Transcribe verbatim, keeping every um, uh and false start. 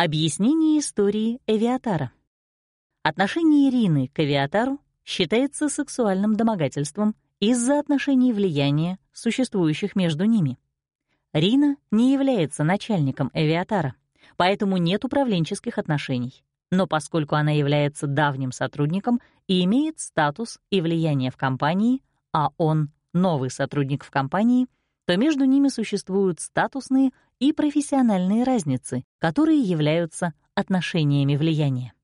Объяснение истории Эвиатара. Отношение Рины к Эвиатару считается сексуальным домогательством из-за отношений влияния, существующих между ними. Рина не является начальником Эвиатара, поэтому нет управленческих отношений. Но поскольку она является давним сотрудником и имеет статус и влияние в компании, а он — новый сотрудник в компании, то между ними существуют статусные и профессиональные разницы, которые являются отношениями влияния.